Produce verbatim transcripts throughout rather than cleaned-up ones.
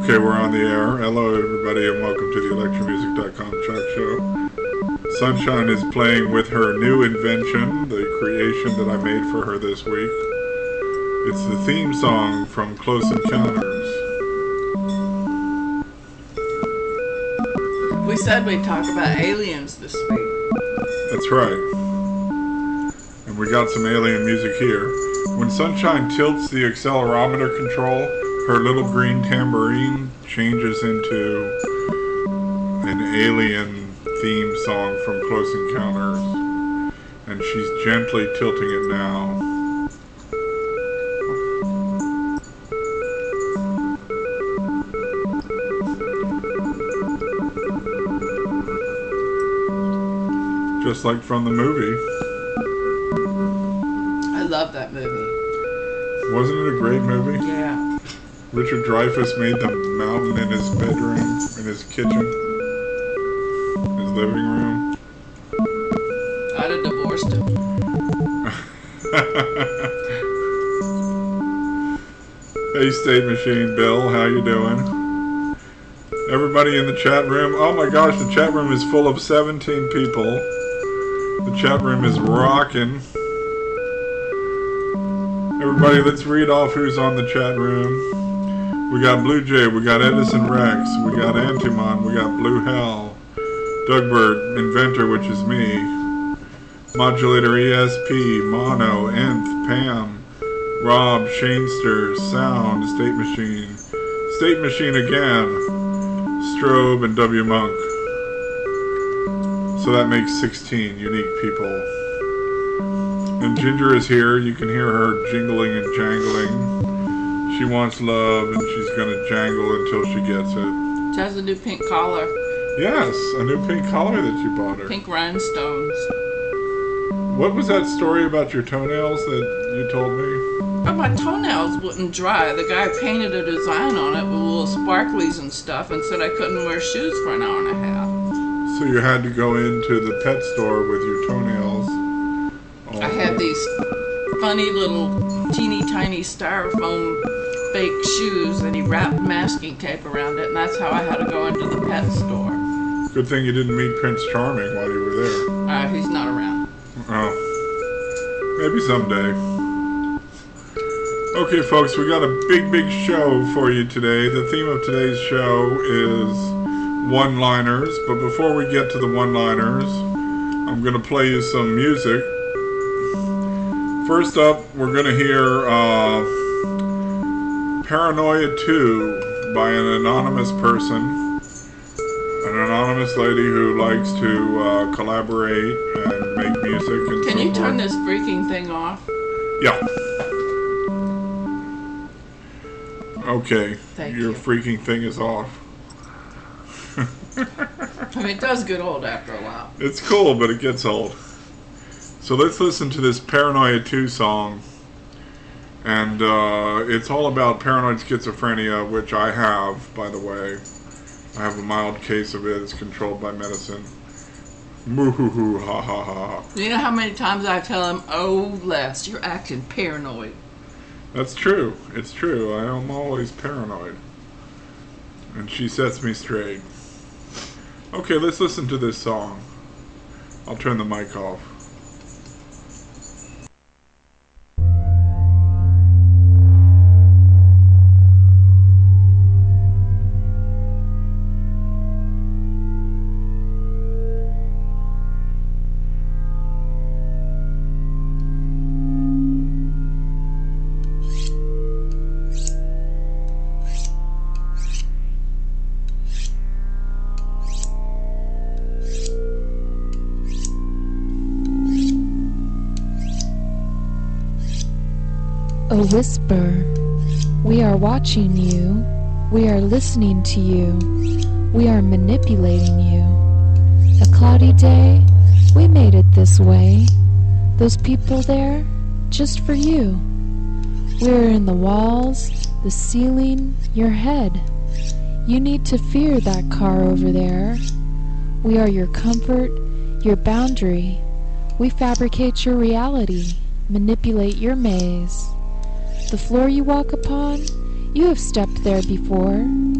Okay, we're on the air. Hello, everybody, and welcome to the electro music dot com chat show. Sunshine is playing with her new invention, the creation that I made for her this week. It's the theme song from Close Encounters. We said we'd talk about aliens this week. That's right. And we got some alien music here. When Sunshine tilts the accelerometer control, her little green tambourine changes into an alien theme song from Close Encounters. And she's gently tilting it now. Just like from the movie. I love that movie. Wasn't it a great movie? Yeah. Richard Dreyfuss made the mountain in his bedroom, in his kitchen, his living room. I'd have divorced him. Hey, State Machine Bill, how you doing? Everybody in the chat room. Oh my gosh, the chat room is full of seventeen people. The chat room is rocking. Everybody, let's read off who's on the chat room. We got Blue Jay, we got Edison Rex, we got Antimon, we got Blue Hell, Dougbird, Inventor, which is me, Modulator E S P, Mono, Nth, Pam, Rob, Shanester, Sound, State Machine, State Machine again, Strobe, and W Monk. So that makes sixteen unique people. And Ginger is here. You can hear her jingling and jangling. She wants love, and she's going to jangle until she gets it. She has a new pink collar. Yes, a new pink collar that you bought her. Pink rhinestones. What was that story about your toenails that you told me? But my toenails wouldn't dry. The guy painted a design on it with little sparklies and stuff and said I couldn't wear shoes for an hour and a half. So you had to go into the pet store with your toenails. I had these funny little teeny tiny styrofoam fake shoes and he wrapped masking tape around it, and that's how I had to go into the pet store. Good thing you didn't meet Prince Charming while you were there. Uh, he's not around. Oh. Maybe someday. Okay, folks, we got a big, big show for you today. The theme of today's show is one-liners, but before we get to the one-liners, I'm going to play you some music. First up, we're going to hear uh, Paranoia two by an anonymous person, an anonymous lady who likes to uh, collaborate and make music and Can so you turn forth. this freaking thing off? Yeah. Okay, Thank your you. freaking thing is off. I mean, it does get old after a while. It's cool, but it gets old. So let's listen to this Paranoia two song. And uh, it's all about paranoid schizophrenia, which I have, by the way. I have a mild case of it. It's controlled by medicine. Moo-hoo-hoo, ha-ha-ha. You know how many times I tell him, oh, Les, you're acting paranoid. That's true. It's true. I am always paranoid. And she sets me straight. Okay, let's listen to this song. I'll turn the mic off. A whisper. We are watching you. We are listening to you. We are manipulating you. A cloudy day. We made it this way. Those people there, just for you. We're in the walls, the ceiling, your head. You need to fear that car over there. We are your comfort, your boundary. We fabricate your reality, manipulate your maze. The floor you walk upon, you have stepped there before.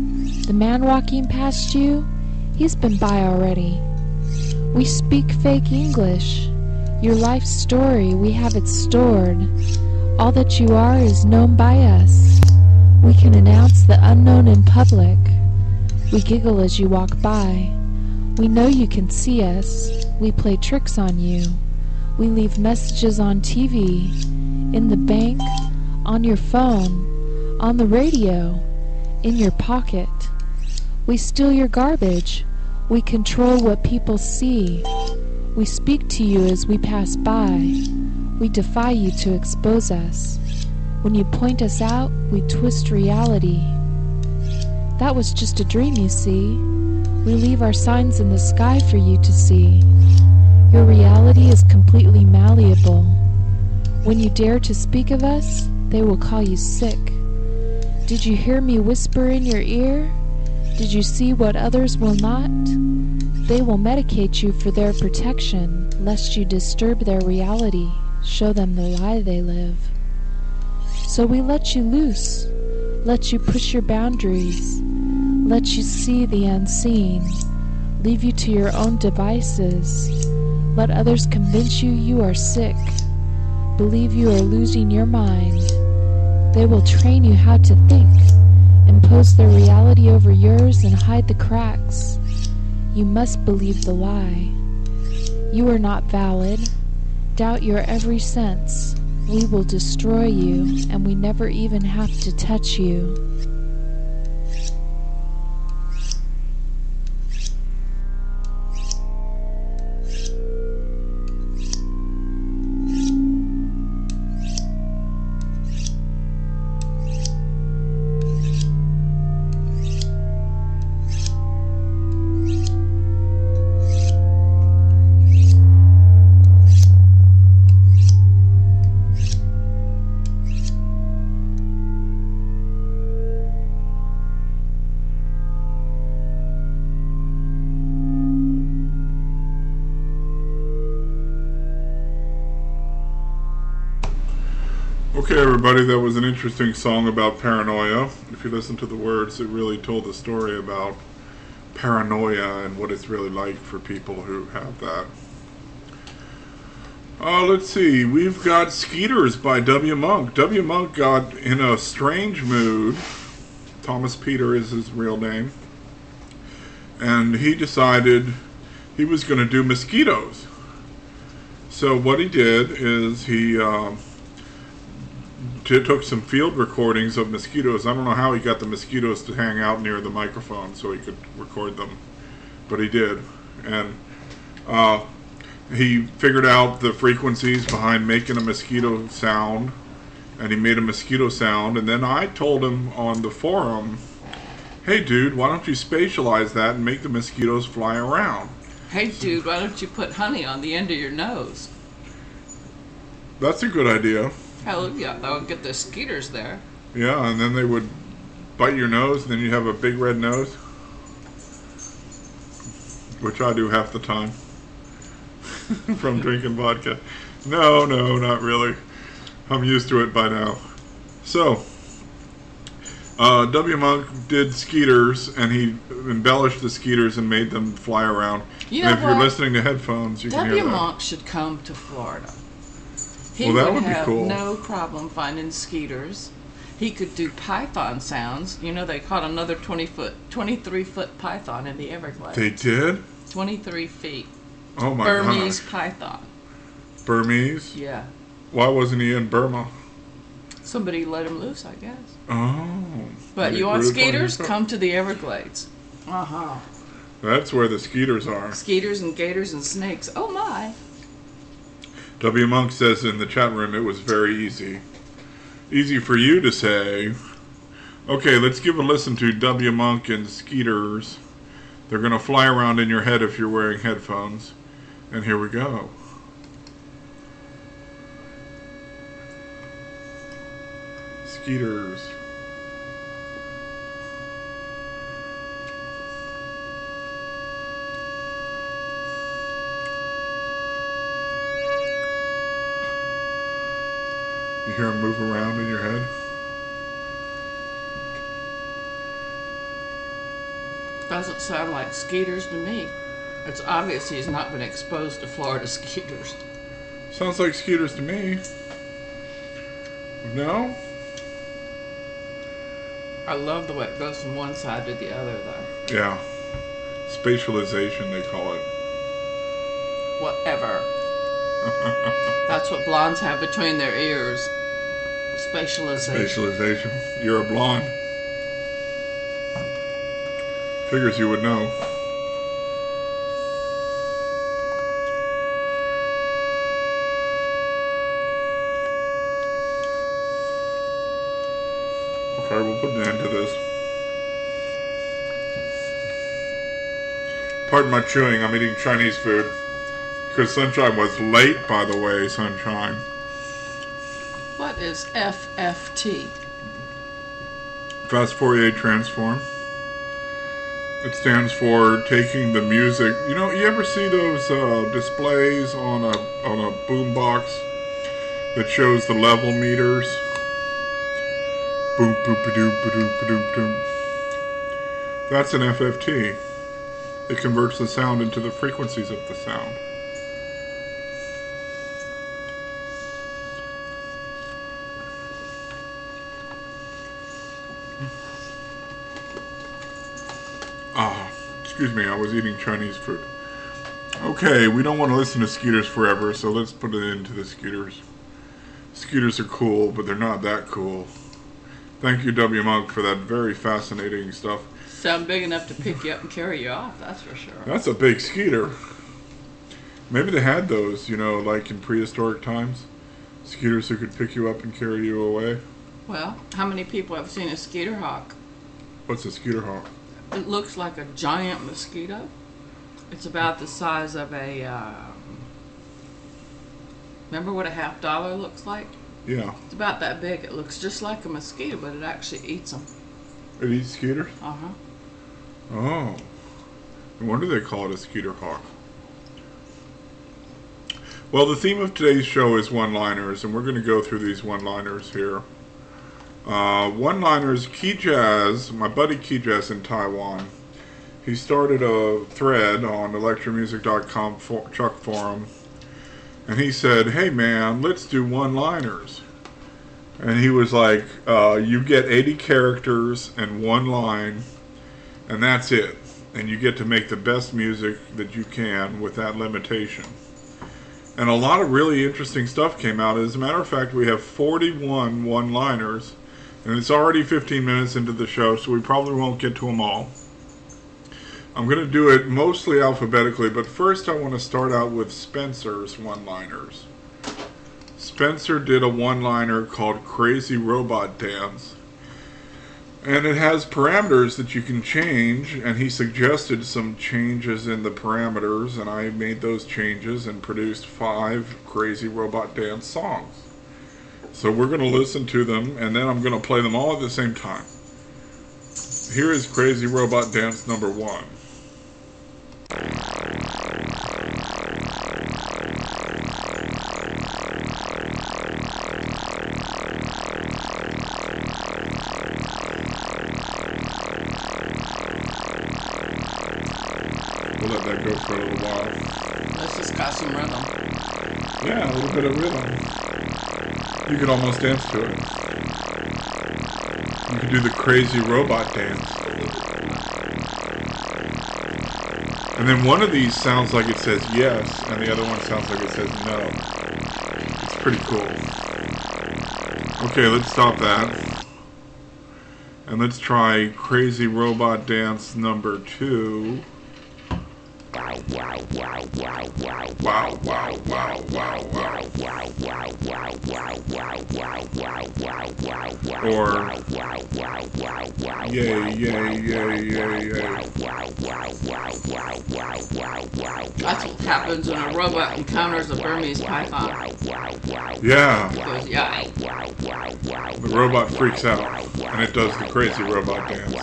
The man walking past you, he's been by already. We speak fake English. Your life story, we have it stored. All that you are is known by us. We can announce the unknown in public. We giggle as you walk by. We know you can see us. We play tricks on you. We leave messages on T V, in the bank, on your phone, on the radio, in your pocket. We steal your garbage. We control what people see. We speak to you as we pass by. We defy you to expose us. When you point us out, we twist reality. That was just a dream, you see. We leave our signs in the sky for you to see. Your reality is completely malleable. When you dare to speak of us, they will call you sick. Did you hear me whisper in your ear? Did you see what others will not? They will medicate you for their protection, lest you disturb their reality, show them the lie they live. So we let you loose, let you push your boundaries, let you see the unseen, leave you to your own devices, let others convince you you are sick, believe you are losing your mind. They will train you how to think, impose their reality over yours and hide the cracks. You must believe the lie. You are not valid. Doubt your every sense. We will destroy you, and we never even have to touch you. Okay, everybody, that was an interesting song about paranoia. If you listen to the words, it really told the story about paranoia and what it's really like for people who have that. Uh, let's see, we've got Skeeters by W. Monk. W. Monk got in a strange mood. Thomas Peter is his real name. And he decided he was going to do mosquitoes. So what he did is he... Uh, T- took some field recordings of mosquitoes. I don't know how he got the mosquitoes to hang out near the microphone so he could record them, but he did. And uh, he figured out the frequencies behind making a mosquito sound, and he made a mosquito sound. And then I told him on the forum, hey dude, why don't you spatialize that and make the mosquitoes fly around? Hey dude, why don't you put honey on the end of your nose? That's a good idea. Hell yeah, that would get the skeeters there. Yeah, and then they would bite your nose, and then you have a big red nose. Which I do half the time. From drinking vodka. No, no, not really. I'm used to it by now. So, uh, W. Monk did skeeters, and he embellished the skeeters and made them fly around. You know and if what? you're listening to headphones, you can hear W. that. Monk should come to Florida. He Well, that would would be have cool. no problem finding skeeters. He could do python sounds. You know, they caught another twenty foot, twenty-three foot python in the Everglades. They did? twenty-three feet. Oh my Burmese god. python. Burmese? Yeah. Why wasn't he in Burma? Somebody let him loose, I guess. Oh. But Any you want proof on skeeters? yourself? Come to the Everglades. Uh-huh. That's where the skeeters are. Skeeters and gators and snakes. Oh my. W. Monk says in the chat room it was very easy. Easy for you to say. Okay, let's give a listen to W. Monk and Skeeters. They're going to fly around in your head if you're wearing headphones. And here we go. Skeeters. You hear them move around in your head? Doesn't sound like skeeters to me. It's obvious he's not been exposed to Florida skeeters. Sounds like skeeters to me. No? I love the way it goes from one side to the other, though. Yeah. Spatialization, they call it. Whatever. That's what blondes have between their ears. Spatialization. Spatialization. You're a blonde. Figures you would know. Okay, we'll put an end to this. Pardon my chewing, I'm eating Chinese food. Because Sunshine was late, by the way, Sunshine. What is F F T? Fast Fourier Transform. It stands for taking the music. You know, you ever see those uh, displays on a on a boombox that shows the level meters? Boom, boop, ba-doom, ba-doom, ba-doom, ba-doom. That's an F F T. It converts the sound into the frequencies of the sound. Ah, excuse me, I was eating Chinese food. Okay, we don't want to listen to Skeeters forever, so let's put an end to the Skeeters. Skeeters are cool, but they're not that cool. Thank you, W. Monk, for that very fascinating stuff. Sound big enough to pick you up and carry you off, that's for sure. That's a big Skeeter. Maybe they had those, you know, like in prehistoric times. Skeeters who could pick you up and carry you away. Well, how many people have seen a skeeter hawk? What's a Skeeter hawk? It looks like a giant mosquito. It's about the size of a, uh, remember what a half dollar looks like? Yeah. It's about that big. It looks just like a mosquito, but it actually eats them. It eats skeeters? Uh-huh. Oh. No wonder they call it a Skeeter hawk. Well, the theme of today's show is one-liners, and we're going to go through these one-liners here. Uh, one-liners, Key Jazz, my buddy Key Jazz in Taiwan, he started a thread on electro music dot com for, Chuck Forum, and he said, hey man, let's do one-liners. And he was like, uh, you get eighty characters and one line, and that's it. And you get to make the best music that you can with that limitation. And a lot of really interesting stuff came out. As a matter of fact, we have forty-one one-liners, and it's already fifteen minutes into the show, so we probably won't get to them all. I'm going to do it mostly alphabetically, but first I want to start out with Spencer's one-liners. Spencer did a one-liner called Crazy Robot Dance, and it has parameters that you can change, and he suggested some changes in the parameters, and I made those changes and produced five Crazy Robot Dance songs. So we're going to listen to them, and then I'm going to play them all at the same time. Here is Crazy Robot Dance number one. We'll let that go for a little while. This has got some rhythm. Yeah, a little bit of rhythm. You could almost dance to it. You could do the Crazy Robot Dance. And then one of these sounds like it says yes, and the other one sounds like it says no. It's pretty cool. Okay, let's stop that. And let's try Crazy Robot Dance number two. Wow, wow, wow, wow, wow, wow, wow, wow, wow, wow. Or yay, yay, yay, yay, yay. That's what happens when a robot encounters a Burmese python. Yeah. It goes, yeah. The robot freaks out, and it does the Crazy Robot Dance.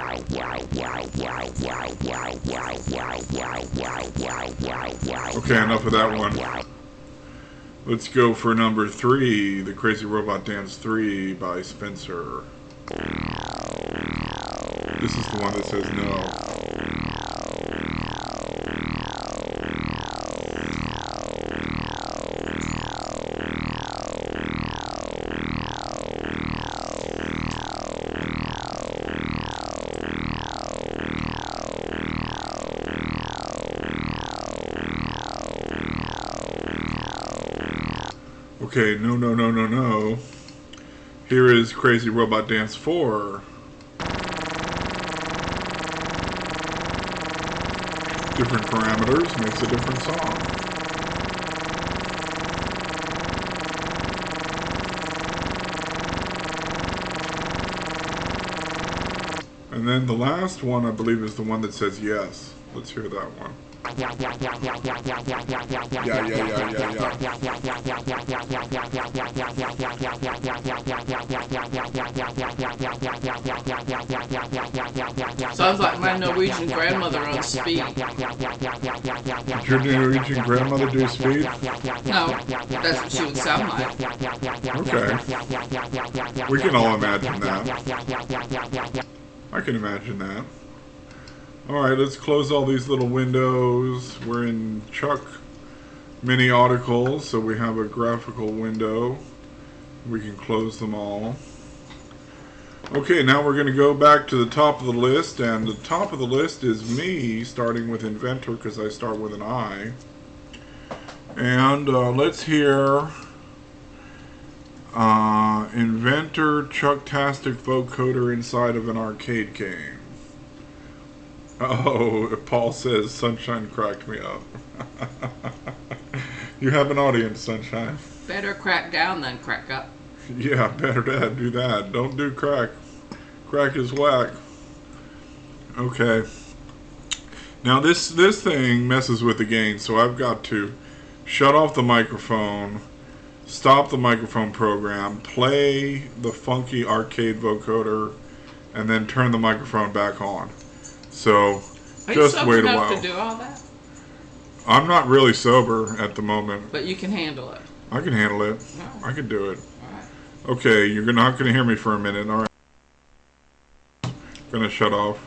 Okay, enough of that one. Let's go for number three, the Crazy Robot Dance three by Spencer. This is the one that says no. Okay, no, no, no, no, no. Here is Crazy Robot Dance four. Different parameters makes a different song. And then the last one, I believe, is the one that says yes. Let's hear that one. Yeah, yeah, yeah, yeah, yeah. Sounds like my Norwegian grandmother on speed. Did your Norwegian grandmother do speed? No, that's what she would sound like. Okay. We can all imagine that. I can imagine that. Alright, let's close all these little windows. We're in Chuck mini articles, so we have a graphical window. We can close them all. Okay, now we're going to go back to the top of the list, and the top of the list is me, starting with Inventor, because I start with an I. And uh, let's hear uh, Inventor Chucktastic vocoder inside of an arcade game. Oh, Paul says Sunshine cracked me up. You have an audience, Sunshine. Better crack down than crack up. Yeah, better to do that. Don't do crack. Crack is whack. Okay. Now this this thing messes with the gain, so I've got to shut off the microphone, stop the microphone program, play the funky arcade vocoder, and then turn the microphone back on. So, Are just you wait a enough while. to do all that? I'm not really sober at the moment. But you can handle it. I can handle it. No. I can do it. All right. Okay, you're not going to hear me for a minute. All right. Going to shut off.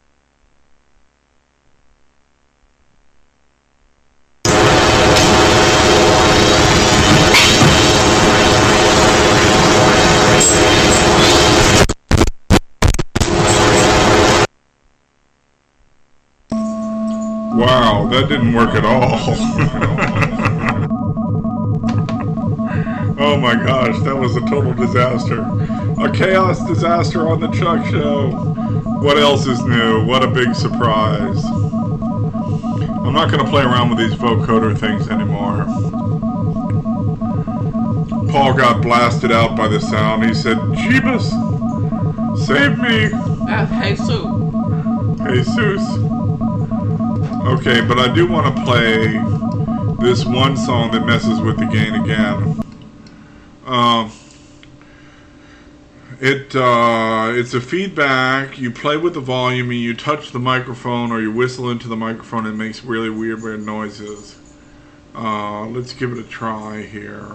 Wow, that didn't work at all. Oh my gosh, that was a total disaster. A chaos disaster on the Chuck Show. What else is new? What a big surprise. I'm not going to play around with these vocoder things anymore. Paul got blasted out by the sound. He said, Jeebus, save me. Uh, Jesus. Jesus. Okay, but I do want to play this one song that messes with the gain again. Um, it uh, it's a feedback. You play with the volume and you touch the microphone or you whistle into the microphone and it makes really weird, weird noises. Uh, let's give it a try here.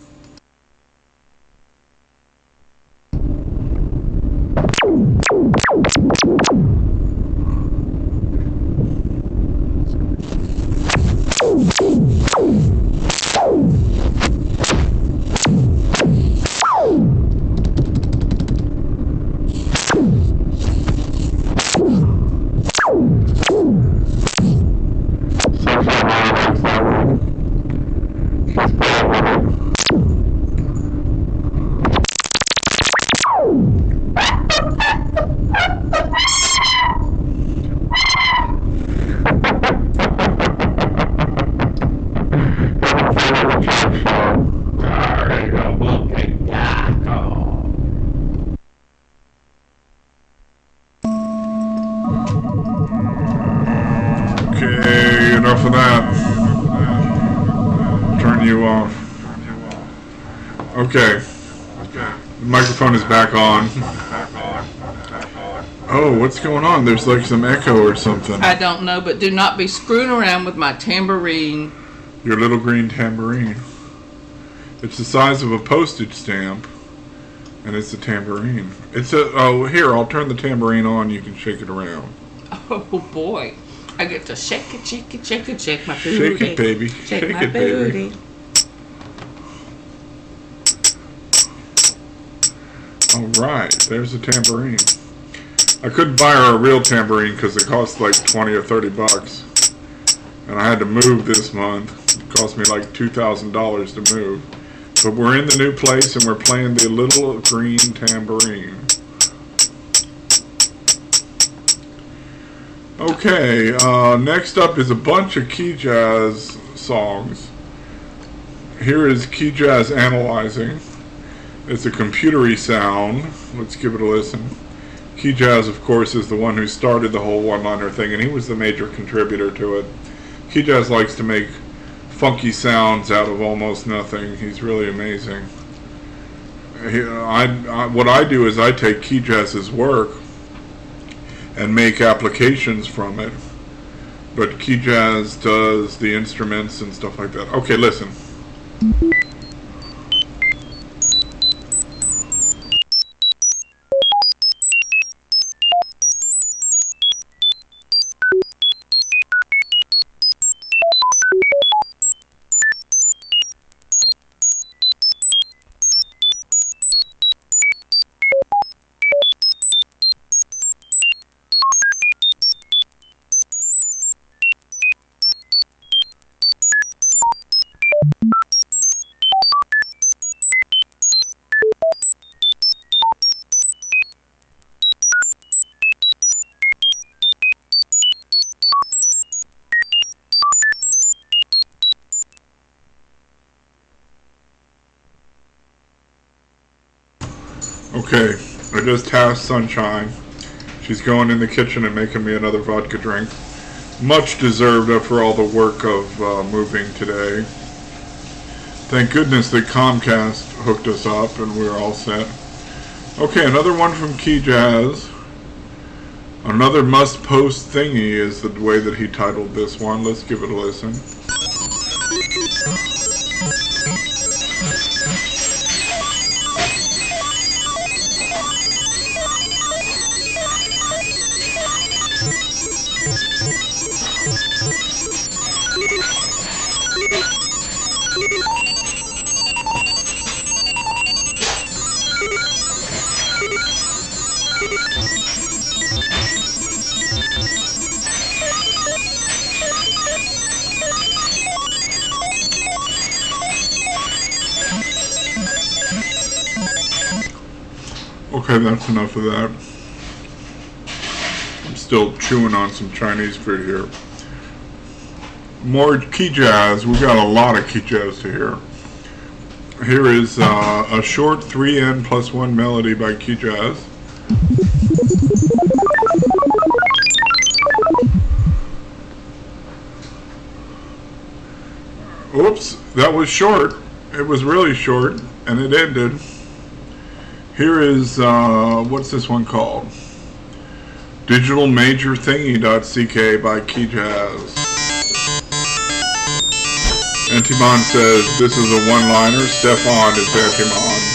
Okay, enough of that. Turn you off. Okay. The microphone is back on. Oh, what's going on? There's like some echo or something. I don't know, but do not be screwing around with my tambourine. Your little green tambourine. It's the size of a postage stamp, and it's a tambourine. It's a, oh, here, I'll turn the tambourine on, you can shake it around. Oh boy. I get to shake it, shake it, shake it, shake my booty. Shake it, baby. Shake, Shake my it, baby. booty. Alright, there's a tambourine. I couldn't buy her a real tambourine because it cost like twenty or thirty bucks. And I had to move this month. It cost me like two thousand dollars to move. But we're in the new place and we're playing the Little Green Tambourine. Okay, uh, next up is a bunch of key jazz songs. Here is Key Jazz Analyzing. It's a computery sound. Let's give it a listen. Key Jazz, of course, is the one who started the whole one-liner thing, and he was the major contributor to it. Key Jazz likes to make funky sounds out of almost nothing. He's really amazing. He, I, I, what I do is I take Key Jazz's work and make applications from it. But Key Jazz does the instruments and stuff like that. Okay, listen. Okay, I just tasked Sunshine. She's going in the kitchen and making me another vodka drink. Much deserved after all the work of uh, moving today. Thank goodness that Comcast hooked us up and we're all set. Okay, another one from Key Jazz. Another must-post thingy is the way that he titled this one. Let's give it a listen. Okay, that's enough of that. I'm still chewing on some Chinese food here. More Key Jazz. We got a lot of Key Jazz to hear. Here is uh, a short three N plus one melody by Key Jazz. Oops, that was short. It was really short, and it ended. Here is, uh, what's this one called? Digital Major Thingy.ck by Key Jazz. Antimon says, this is a one-liner. Stefan is Antimon.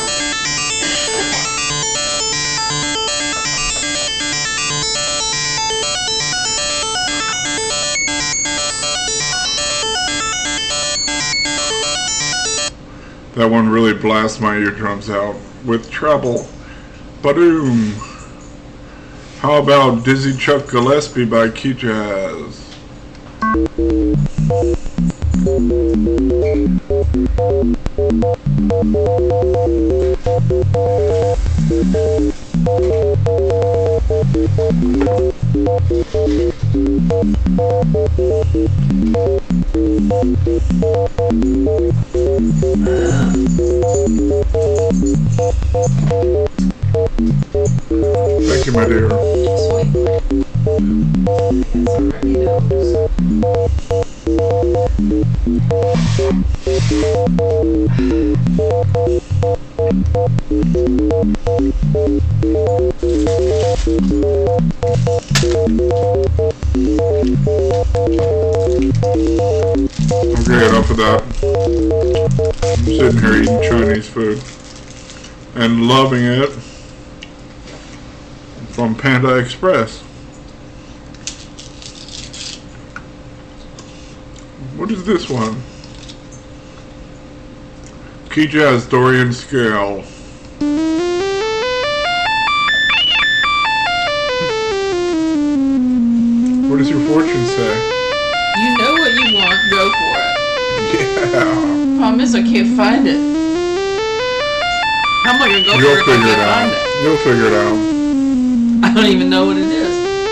That one really blasts my eardrums out. With treble. Badoom. How about Dizzy Chuck Gillespie by Key Jazz? Thank you, my dear. Okay, enough of that. I'm sitting here eating Chinese food and loving it from Panda Express. What is this one? Key Jazz Dorian Scale. What does your fortune say? You know what you want, go for it. Yeah. Promise is, I can't find it. How am I gonna go You'll for it if I figure it can't out. find it? You'll figure it out. I don't even know what it is.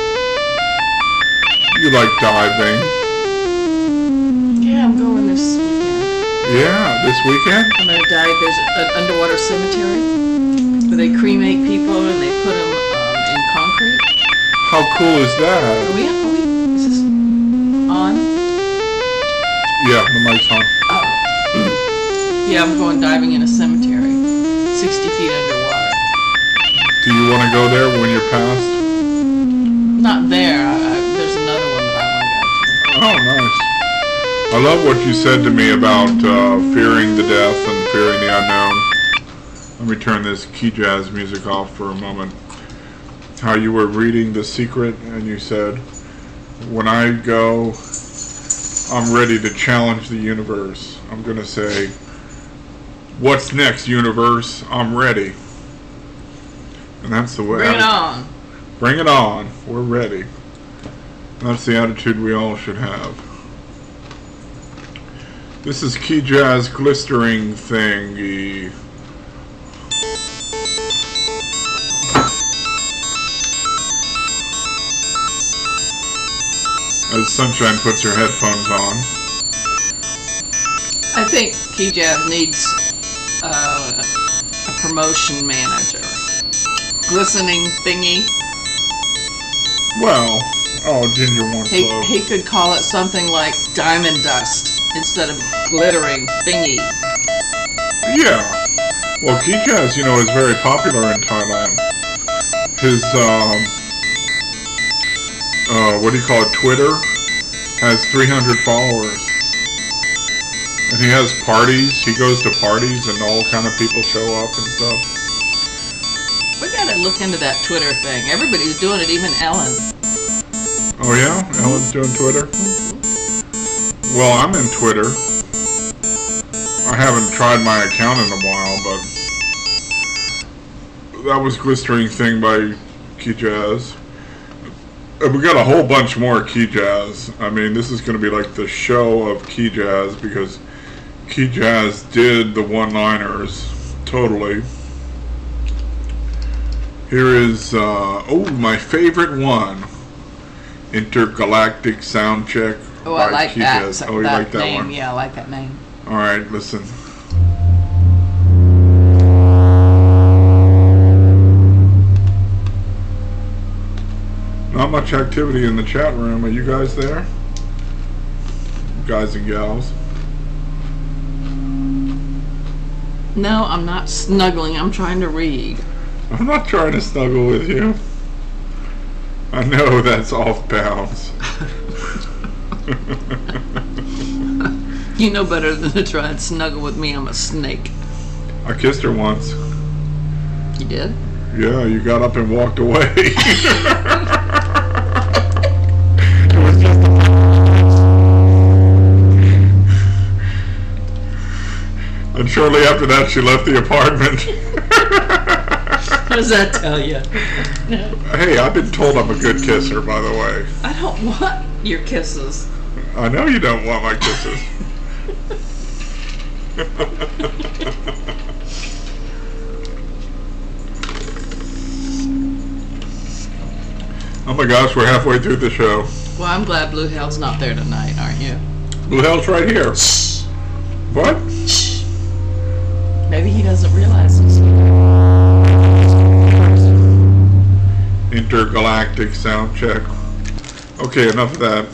You like diving. Yeah, I'm going this weekend. Yeah, this weekend? I'm gonna dive. There's an underwater cemetery where they cremate people and they put them um, in concrete. How cool is Are that? we? Are we? Is this on? Yeah, the mic's on. Yeah, I'm going diving in a cemetery, sixty feet underwater. Do you want to go there when you're past? Not there. I, I, there's another one that I want to go to. Oh, nice. I love what you said to me about uh, fearing the death and fearing the unknown. Let me turn this key jazz music off for a moment. How you were reading The Secret and you said, when I go, I'm ready to challenge the universe. I'm going to say, what's next, universe? I'm ready. And that's the way. Bring it I, on. Bring it on. We're ready. That's the attitude we all should have. This is Key Jazz Glistering Thingy. As Sunshine puts her headphones on. I think Key Jazz needs uh, a promotion manager. Glistening thingy. Well, oh, Ginger wants He, love. he could call it something like diamond dust instead of glittering thingy. Yeah. Well, Key Jazz, you know, is very popular in Thailand. His, um, uh, what do you call it, Twitter, has three hundred followers. And he has parties. He goes to parties and all kind of people show up and stuff. We gotta look into that Twitter thing. Everybody's doing it, even Ellen. Oh yeah? Ellen's doing Twitter? Well, I'm in Twitter. I haven't tried my account in a while, but that was Glistering Thing by Key Jazz. And we got a whole bunch more Key Jazz. I mean, this is going to be like the show of Key Jazz because Key Jazz did the one-liners totally. Here is, uh, oh, my favorite one. Intergalactic Sound Check. Oh, I by like Key that. Jazz. So Oh, you that like that name. one? Yeah, I like that name. Alright, listen. Not much activity in the chat room. Are you guys there? Guys and gals? No, I'm not snuggling. I'm trying to read. I'm not trying to snuggle with you. I know that's off bounds. You know better than to try and snuggle with me. I'm a snake. I kissed her once. You did? Yeah, you got up and walked away. It was just a... And shortly after that, she left the apartment. What does that tell you? Hey, I've been told I'm a good kisser, by the way. I don't want your kisses. I know you don't want my kisses. Oh my gosh, we're halfway through the show. Well, I'm glad Blue Hell's not there tonight, aren't you? Blue Hell's right here. Shh. What? Shh. Maybe he doesn't realize this. Intergalactic sound check. Okay, enough of that.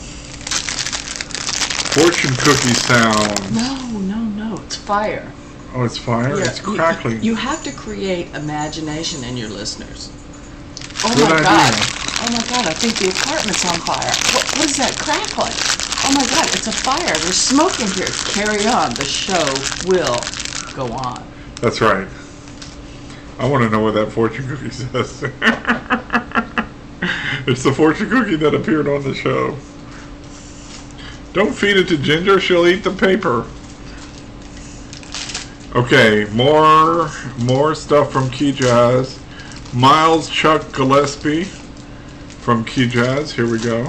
Fortune cookie sound. No, no, no. It's fire. Oh, it's fire? Yeah, It's you- crackling. You, have to create imagination in your listeners. Oh Good my idea. god. Oh my god, I think the apartment's on fire. What, what is that crackling? Oh my god, it's a fire. There's smoke in here. Carry on. The show will go on. That's right. I want to know what that fortune cookie says. It's the fortune cookie that appeared on the show. Don't feed it to Ginger, she'll eat the paper. Okay, more more stuff from Key Jazz. Miles Chuck Gillespie from Key Jazz. Here we go.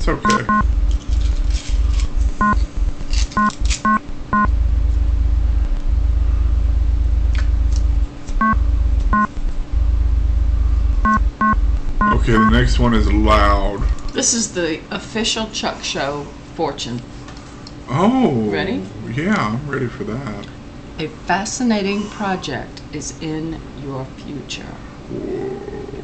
It's okay. Okay, the next one is loud. This is the official Chuck Show Fortune. Oh. Ready? Yeah, I'm ready for that. A fascinating project is in your future. Whoa.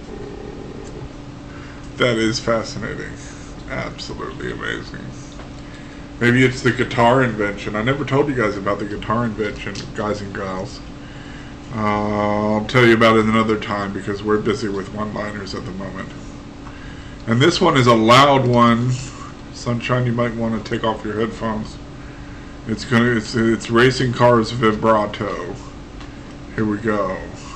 That is fascinating. Absolutely amazing. Maybe it's the guitar invention. I never told you guys about the guitar invention, guys and gals. Uh, I'll tell you about it another time because we're busy with one-liners at the moment. And this one is a loud one. Sunshine, you might want to take off your headphones. It's gonna. It's it's racing cars vibrato. Here we go.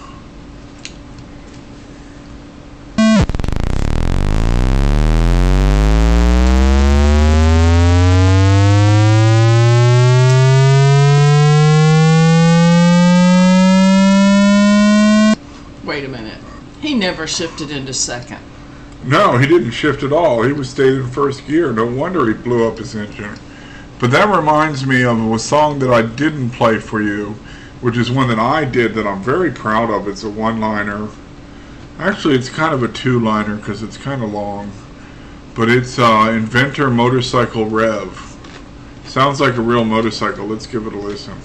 Wait a minute. He never shifted into second. No, he didn't shift at all. He was stayed in first gear. No wonder he blew up his engine. But that reminds me of a song that I didn't play for you, which is one that I did that I'm very proud of. It's a one-liner. Actually, it's kind of a two-liner because it's kind of long. But it's uh, Inventor Motorcycle Rev. Sounds like a real motorcycle. Let's give it a listen.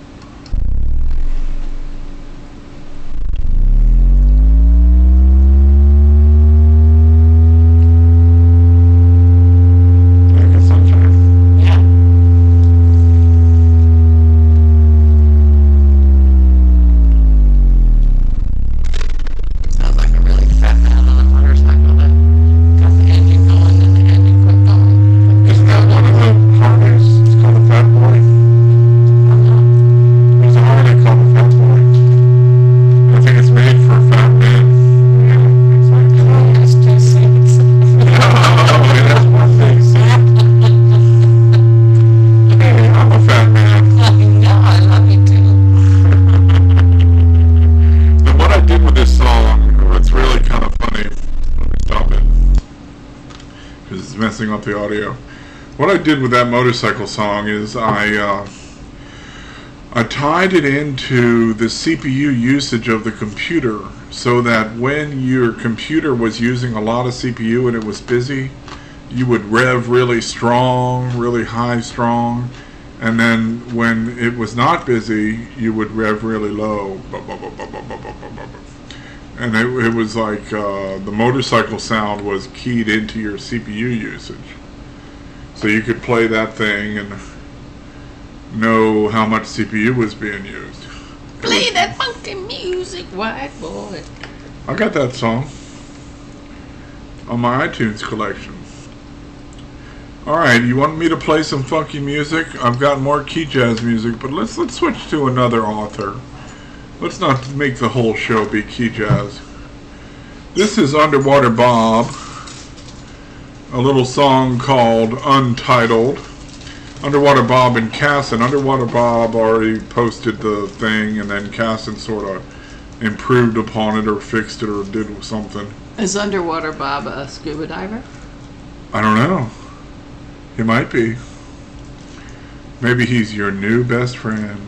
Messing up the audio. What I did with that motorcycle song is I uh, I tied it into the C P U usage of the computer, so that when your computer was using a lot of C P U and it was busy, you would rev really strong, really high strong, and then when it was not busy, you would rev really low. And it, it was like uh, the motorcycle sound was keyed into your C P U usage. So you could play that thing and know how much C P U was being used. Play that funky music, white boy. I got that song on my iTunes collection. Alright, you want me to play some funky music? I've got more key jazz music, but let's let's switch to another author. Let's not make the whole show be key jazz. This is Underwater Bob, a little song called Untitled. Underwater Bob and Casson. Underwater Bob already posted the thing, and then Casson sort of improved upon it or fixed it or did something. Is Underwater Bob a scuba diver? I don't know. He might be. Maybe he's your new best friend.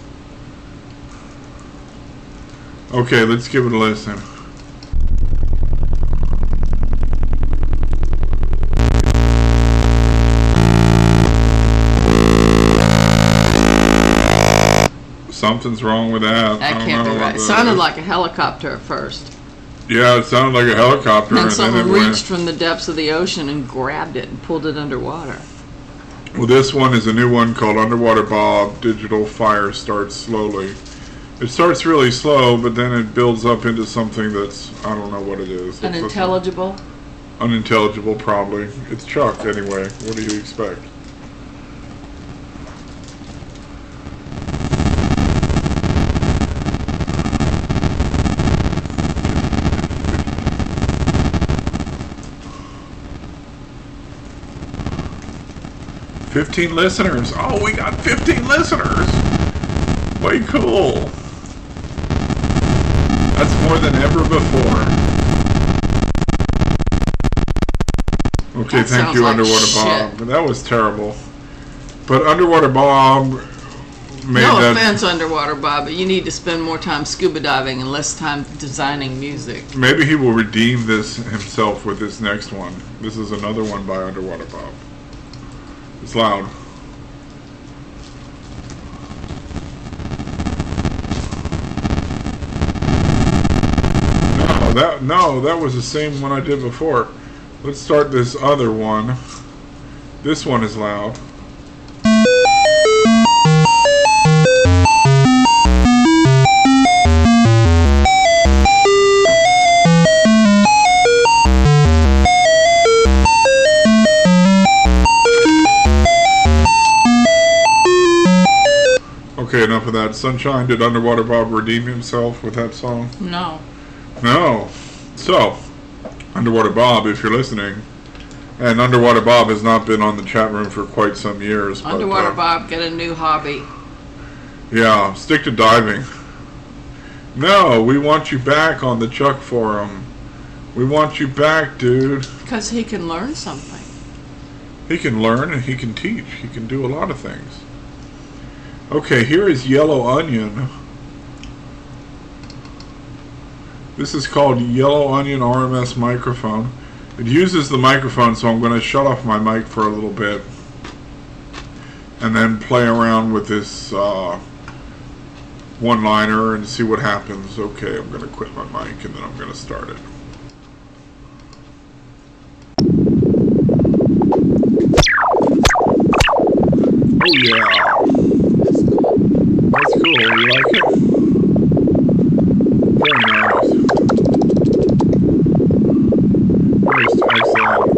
Okay, let's give it a listen. Something's wrong with that. That I don't can't know be what right. It that sounded is. like a helicopter at first. Yeah, it sounded like a helicopter. And and someone then it reached went. from the depths of the ocean and grabbed it and pulled it underwater. Well, this one is a new one called Underwater Bob. Digital Fire starts slowly. It starts really slow, but then it builds up into something that's, I don't know what it is. Unintelligible? Unintelligible, probably. It's Chuck, anyway. What do you expect? fifteen listeners. Oh, we got fifteen listeners. Way cool. That's more than ever before. Okay, That thank sounds you, like Underwater shit. Bob. That was terrible. But Underwater Bob made No that. offense, Underwater Bob, but you need to spend more time scuba diving and less time designing music. Maybe he will redeem this himself with this next one. This is another one by Underwater Bob. It's loud. No, that no, that was the same one I did before. Let's start this other one. This one is loud. Okay, enough of that. Sunshine, did Underwater Bob redeem himself with that song? No. No. So, Underwater Bob, if you're listening, and Underwater Bob has not been on the chat room for quite some years. Underwater but, uh, Bob, get a new hobby. Yeah, stick to diving. No, we want you back on the Chuck Forum. We want you back, dude. Because he can learn something. He can learn and he can teach. He can do a lot of things. Okay, here is Yellow Onion. This is called Yellow Onion R M S microphone. It uses the microphone, so I'm going to shut off my mic for a little bit and then play around with this uh, one-liner and see what happens. Okay, I'm going to quit my mic and then I'm going to start it. Oh yeah. That's cool. You like it? Very nice. Very excellent.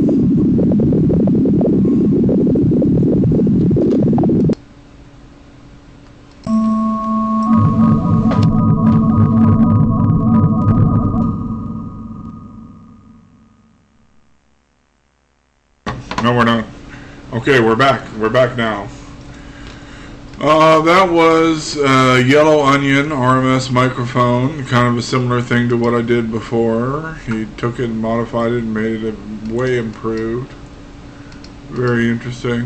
No, we're not. Okay, we're back. We're back now. Uh, that was uh, Yellow Onion R M S microphone, kind of a similar thing to what I did before. He took it and modified it and made it way improved. Very interesting.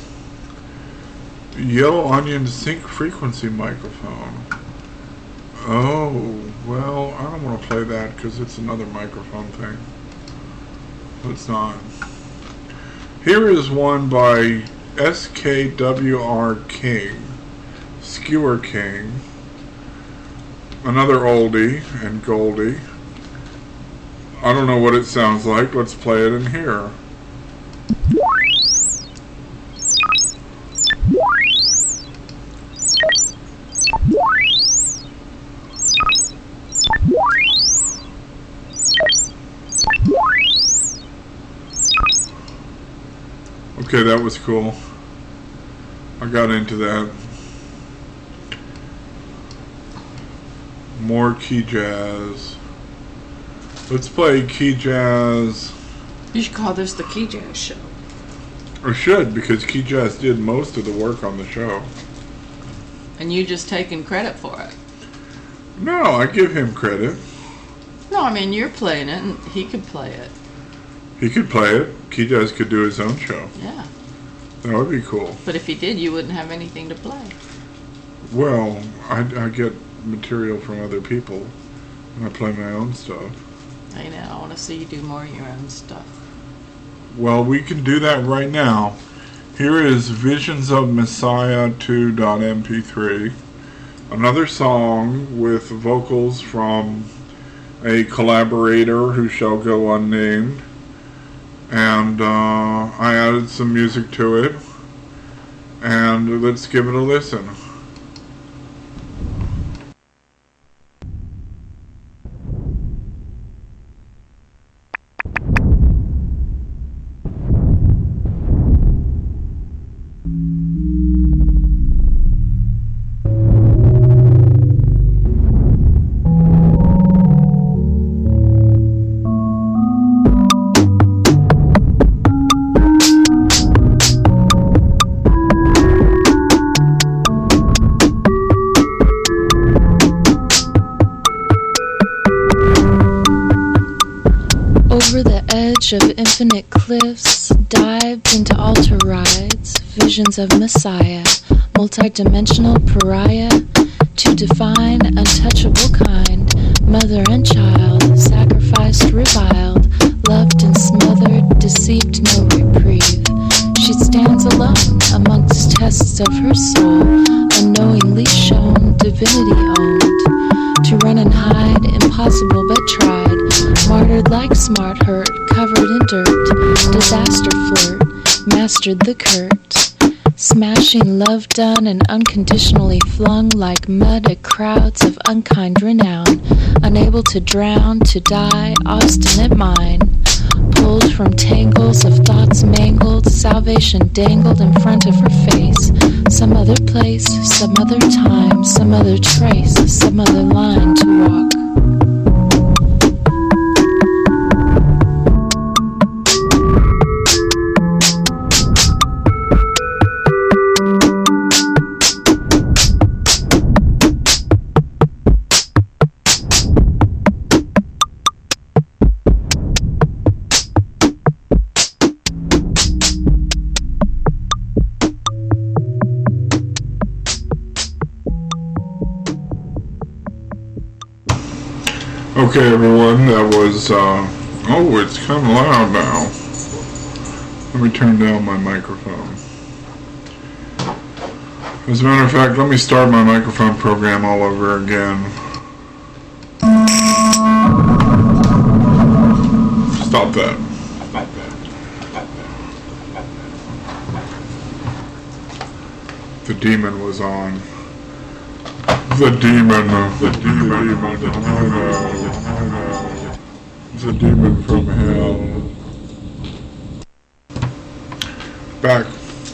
Yellow Onion sync frequency microphone. Oh, well, I don't want to play that because it's another microphone thing. Let's not. Here is one by S K W R King, Skewer King, another oldie and goldie. I don't know what it sounds like. Let's play it in here. Okay, that was cool. I got into that. More key jazz. Let's play key jazz. You should call this the Key Jazz Show. Or should, because key jazz did most of the work on the show. And you just taking credit for it. No, I give him credit. No, I mean, you're playing it and he could play it. He could play it. Key jazz could do his own show. Yeah. That would be cool. But if he did, you wouldn't have anything to play. Well, I, I get material from other people, and I play my own stuff. I know, I want to see you do more of your own stuff. Well, we can do that right now. Here is Visions of Messiah two dot M P three. Another song with vocals from a collaborator who shall go unnamed. And uh, I added some music to it. And let's give it a listen. edge of infinite cliffs, dived into altar rides, visions of Messiah, multidimensional pariah, to define untouchable kind, mother and child, sacrificed, reviled, loved and smothered, deceived, no reprieve. She stands alone amongst tests of her soul, unknowingly shown, divinity owned. To run and hide, impossible but tried, martyred like smart hurt, covered in dirt, disaster flirt, mastered the curt, smashing love done and unconditionally flung like mud at crowds of unkind renown, unable to drown, to die, obstinate mind, pulled from tangles of thoughts mangled, salvation dangled in front of her face, some other place, some other time, some other trace, some other line to walk. Okay, everyone, that was, uh, oh, it's kind of loud now. Let me turn down my microphone. As a matter of fact, let me start my microphone program all over again. Stop that. The demon was on. The demon, the demon, the demon, the demon from hell. Back.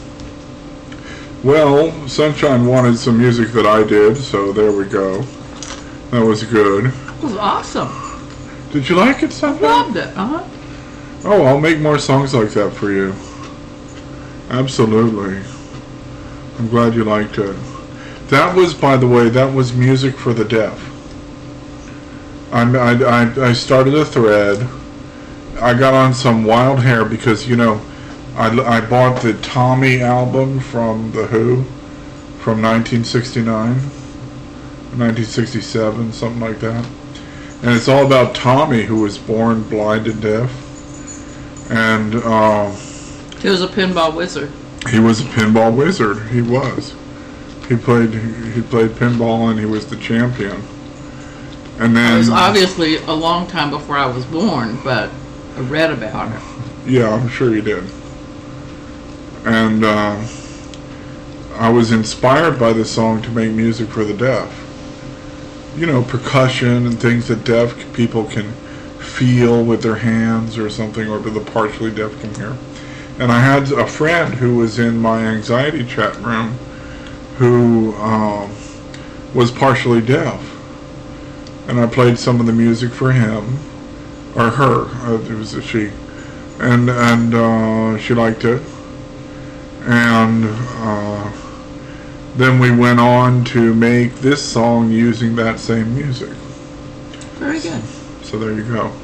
Well, Sunshine wanted some music that I did, so there we go. That was good. It was awesome. Did you like it, Sunshine? Loved it, uh-huh. Oh, I'll make more songs like that for you. Absolutely. I'm glad you liked it. That was, by the way, that was music for the deaf. I, I, I started a thread. I got on some wild hair because, you know, I, I bought the Tommy album from The Who from nineteen sixty-nine, nineteen sixty-seven, something like that. And it's all about Tommy, who was born blind and deaf. And uh, he was a pinball wizard. He was a pinball wizard. He was. He played. He played pinball, and he was the champion. And then it was obviously a long time before I was born, but I read about it. Yeah, I'm sure you did. And uh, I was inspired by the song to make music for the deaf. You know, percussion and things that deaf people can feel with their hands or something, or the partially deaf can hear. And I had a friend who was in my anxiety chat room who um, was partially deaf, and I played some of the music for him, or her, uh, it was a she, and and uh, she liked it, and uh, then we went on to make this song using that same music. Very good. So there you go.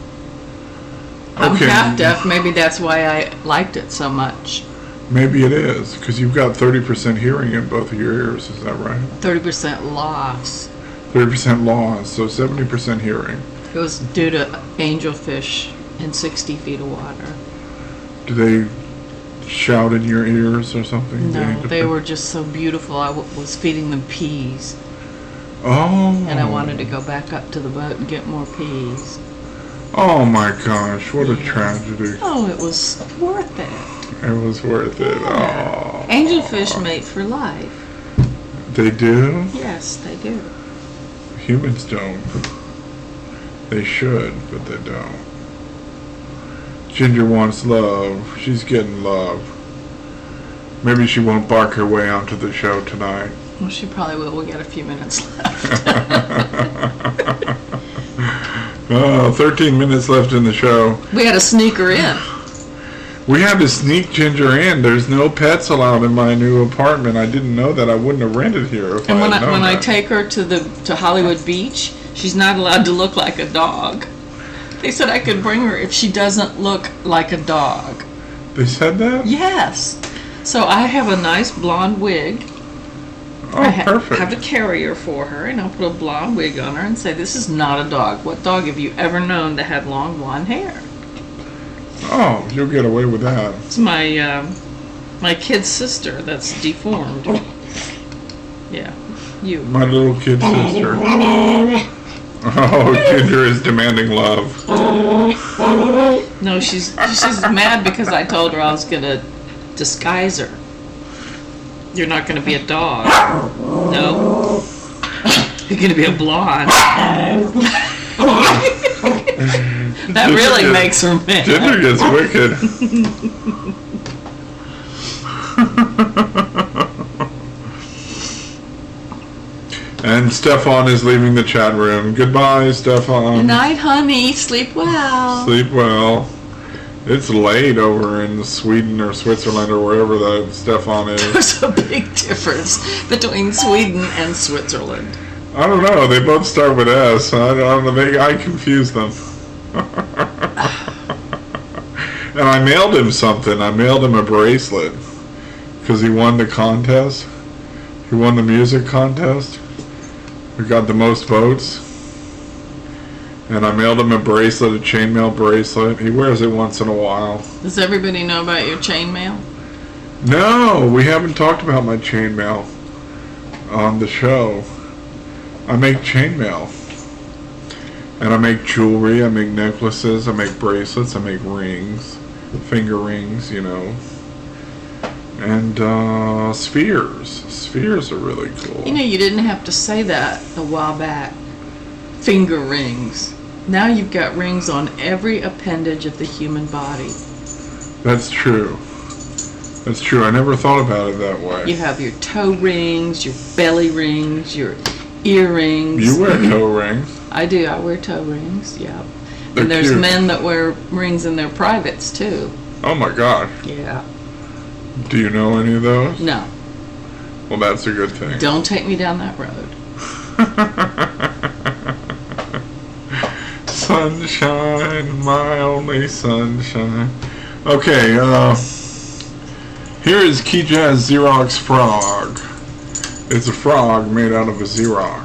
I'm Okay. half deaf, maybe that's why I liked it so much. Maybe it is, because you've got thirty percent hearing in both of your ears, is that right? thirty percent loss. thirty percent loss, so seventy percent hearing. It was due to angelfish in sixty feet of water. Do they shout in your ears or something? No, Any they different- were just so beautiful. I w- was feeding them peas, Oh. and I wanted to go back up to the boat and get more peas. Oh my gosh, what a tragedy. Oh, it was worth it. It was worth it. Oh. Angelfish mate for life. They do? Yes, they do. Humans don't. They should, but they don't. Ginger wants love. She's getting love. Maybe she won't bark her way onto the show tonight. Well, she probably will. We got a few minutes left. Oh, thirteen minutes left in the show. We had to sneak her in. We had to sneak Ginger in. There's no pets allowed in my new apartment. I didn't know that. I wouldn't have rented here if And I when had I known when I that. take her to the to Hollywood Beach, she's not allowed to look like a dog. They said I could bring her if she doesn't look like a dog. They said that? Yes. So I have a nice blonde wig. Oh, I ha- perfect. have a carrier for her, and I'll put a blonde wig on her and say, this is not a dog. What dog have you ever known that had long blonde hair? Oh, you'll get away with that. It's my, um, my kid's sister that's deformed. Yeah, you. My little kid sister. Oh, Ginger is demanding love. No, she's she's mad because I told her I was going to disguise her. You're not going to be a dog. No. You're going to be a blonde. That Ginger really gets, makes her mad. Ginger gets wicked. And Stefan is leaving the chat room. Goodbye, Stefan. Good night, honey. Sleep well. Sleep well. It's late over in Sweden or Switzerland or wherever that Stefan is. There's a big difference between Sweden and Switzerland. I don't know. They both start with S. I don't know. They, I confuse them. And I mailed him something. I mailed him a bracelet because he won the contest. He won the music contest. We got the most votes. And I mailed him a bracelet, a chainmail bracelet. He wears it once in a while. Does everybody know about your chainmail? No, we haven't talked about my chainmail on the show. I make chainmail. And I make jewelry, I make necklaces, I make bracelets, I make rings, finger rings, you know. And uh, spheres. Spheres are really cool. You know, you didn't have to say that a while back. Finger rings. Now you've got rings on every appendage of the human body. That's true. That's true. I never thought about it that way. You have your toe rings, your belly rings, your earrings. You wear toe rings. I do. I wear toe rings, yeah. They're And there's cute. men that wear rings in their privates, too. Oh my gosh. Yeah. Do you know any of those? No. Well, that's a good thing. Don't take me down that road. Sunshine, my only sunshine. Okay, uh, here is Key Jazz Xerox Frog. It's a frog made out of a Xerox.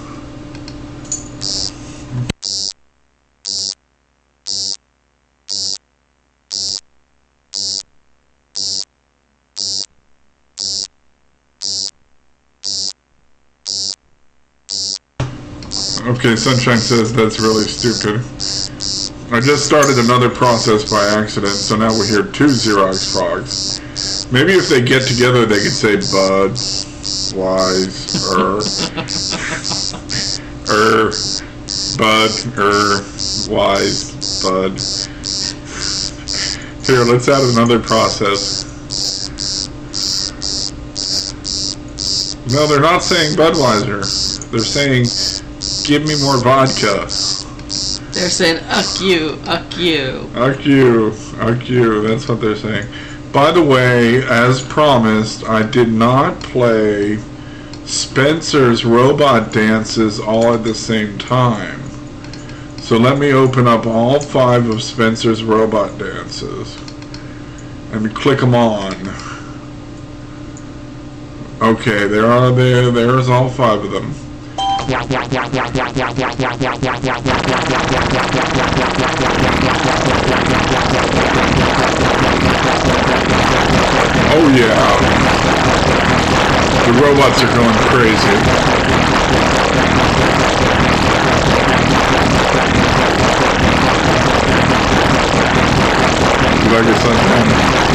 Okay, Sunshine says that's really stupid. I just started another process by accident, so now we hear two Xerox frogs. Maybe if they get together they could say bud, wise, er, er, bud, er, wise, bud. Here, let's add another process. No, they're not saying Budweiser. They're saying, give me more vodka. They're saying, uck you, uck you. Uck you, uck you, that's what they're saying. By the way, as promised, I did not play Spencer's Robot Dances all at the same time. So let me open up all five of Spencer's Robot Dances and click them on. Okay, there are there. There's all five of them. Oh yeah. The robots are going crazy. You like your sunshine?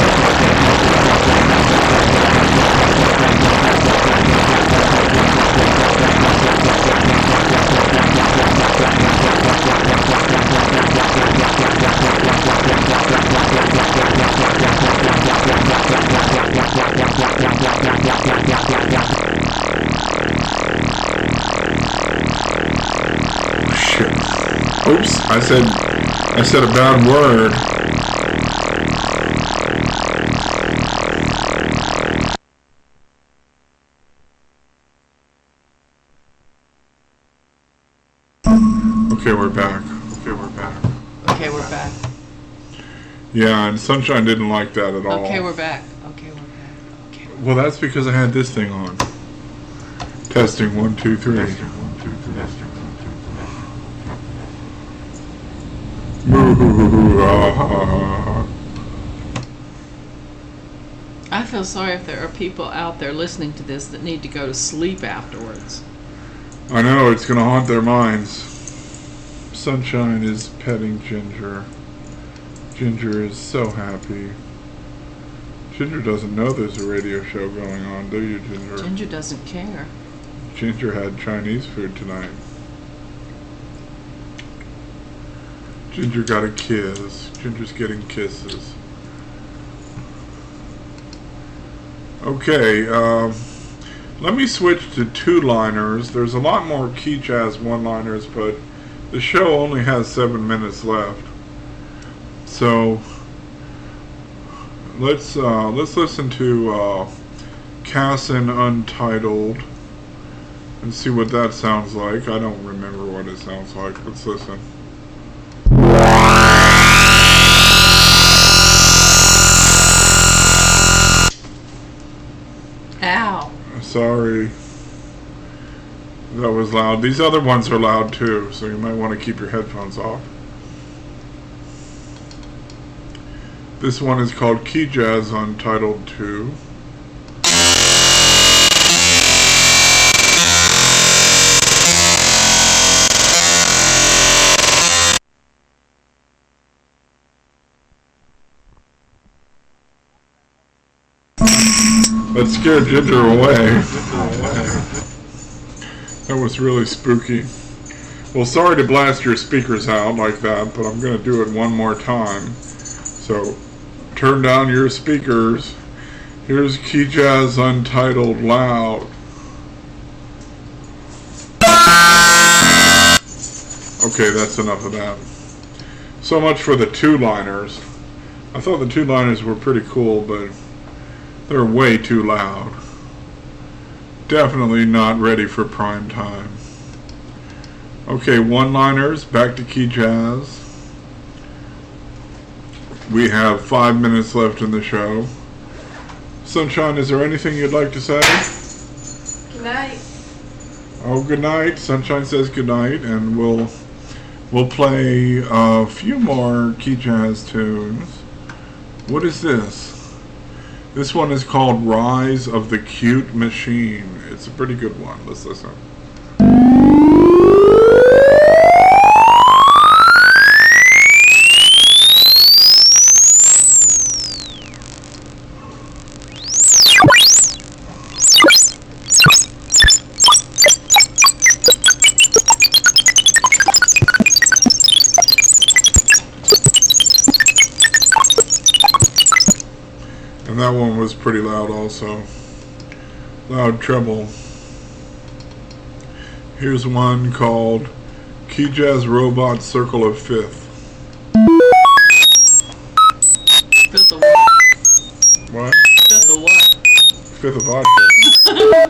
Shit. Oops, I said I said a bad word. Okay, we're back. Okay, we're back. Yeah, and Sunshine didn't like that at all. Okay, we're back. Okay, we're back. Okay. Well, that's because I had this thing on. Testing one, two, three. I feel sorry if there are people out there listening to this that need to go to sleep afterwards. I know, it's going to haunt their minds. Sunshine is petting Ginger. Ginger is so happy. Ginger doesn't know there's a radio show going on, do you, Ginger? Ginger doesn't care. Ginger had Chinese food tonight. Ginger got a kiss. Ginger's getting kisses. Okay, um, let me switch to two-liners. There's a lot more Key Jazz one-liners, but the show only has seven minutes left. So let's uh, let's listen to uh, Cassin Untitled and see what that sounds like. I don't remember what it sounds like. Let's listen. Ow. Sorry. That was loud. These other ones are loud too, so you might want to keep your headphones off. This one is called Key Jazz Untitled two. That scared Ginger away. That was really spooky. Well, sorry to blast your speakers out like that, but I'm going to do it one more time. So, turn down your speakers. Here's Key Jazz Untitled loud. Okay, that's enough of that. So much for the two-liners. I thought the two-liners were pretty cool, but they're way too loud. Definitely not ready for prime time. Okay, one-liners, back to Key Jazz. We have five minutes left in the show. Sunshine, is there anything you'd like to say? Good night. Oh, good night. Sunshine says good night, and we'll we'll play a few more Key Jazz tunes. What is this? This one is called Rise of the Cute Machine. It's a pretty good one. Let's listen. And that one was pretty loud also. Loud treble. Here's one called Key Jazz Robot Circle of Fifth. Fifth of what? What? Fifth of what? Fifth of vodka.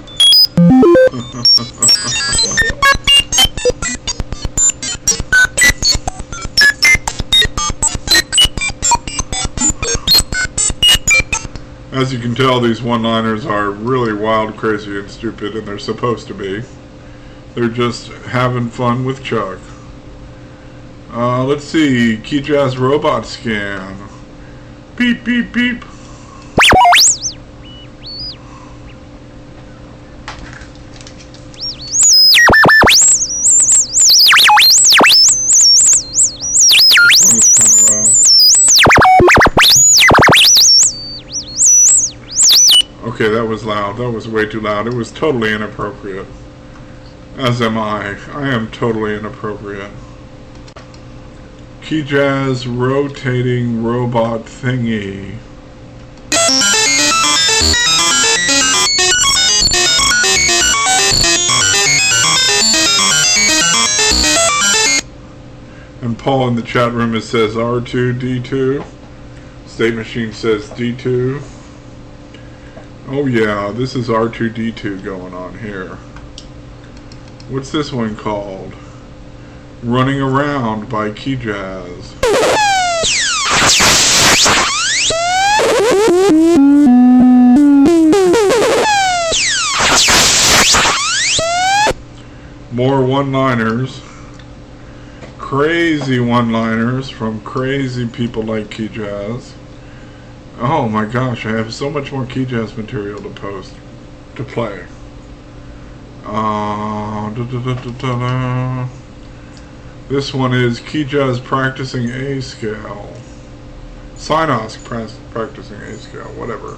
As you can tell, these one-liners are really wild, crazy, and stupid, and they're supposed to be. They're just having fun with Chuck. Uh, let's see. Key Jazz Robot Scan. Beep, beep, beep. This one is kind of loud. Okay, that was loud. That was way too loud. It was totally inappropriate. As am I. I am totally inappropriate. Key Jazz Rotating Robot Thingy. And Paul in the chat room, it says R two D two. State Machine says D two. Oh yeah, this is R two D two going on here. What's this one called? Running Around by Key Jazz. more one-liners. Crazy one-liners from crazy people like Key Jazz. Oh my gosh, I have so much more Key Jazz material to post, to play. Uh, da, da, da, da, da, da. This one is Key Jazz practicing A scale. Synos pra practicing A scale, whatever.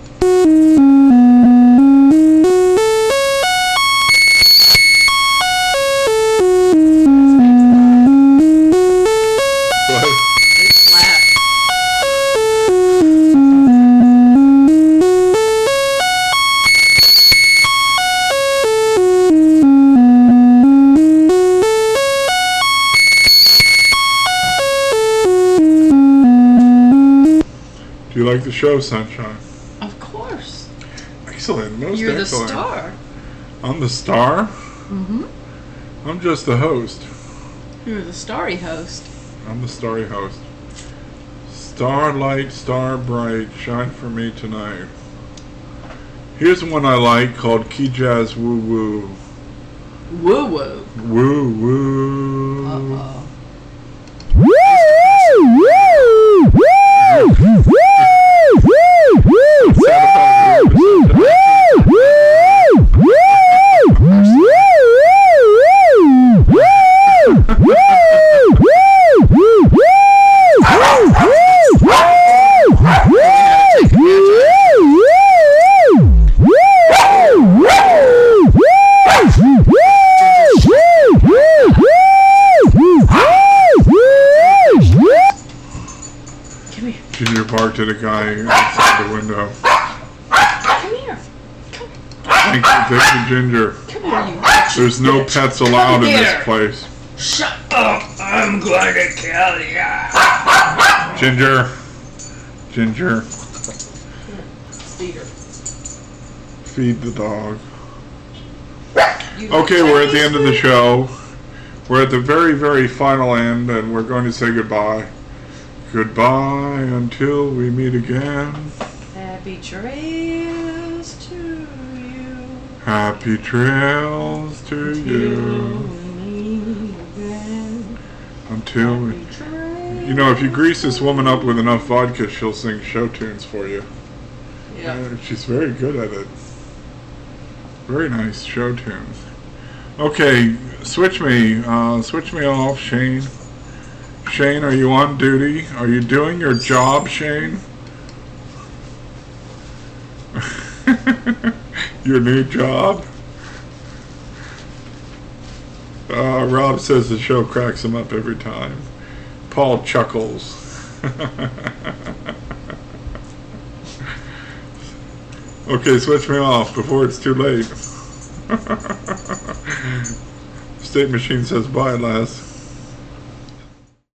Do you like the show, Sunshine? Of course. Excellent. Most You're excellent. the star. I'm the star? Mm-hmm. I'm just the host. You're the starry host. I'm the starry host. Starlight, star bright, shine for me tonight. Here's one I like called Key Jazz Woo Woo. Woo woo. Woo Woo. Uh-oh. Ginger barked at a guy outside the window. Come here. Come, Thank you, thank you, Ginger. come here, you. There's no pets allowed in this place. Shut up. I'm going to kill you. Ginger. Ginger. Feed her. Feed the dog. You like Okay, we're at the Chinese end of the food? show. We're at the very, very final end, and we're going to say goodbye. Goodbye until we meet again. Happy trails to you. Happy trails to you. Until we... You know, if you grease this woman up with enough vodka, she'll sing show tunes for you. Yeah. Uh, she's very good at it. Very nice show tunes. Okay, switch me. Uh, switch me off, Shane. Shane, are you on duty? Are you doing your job, Shane? Your new job? Uh, Rob says the show cracks him up every time. Paul chuckles. Okay, switch me off before it's too late. State Machine says bye, lass.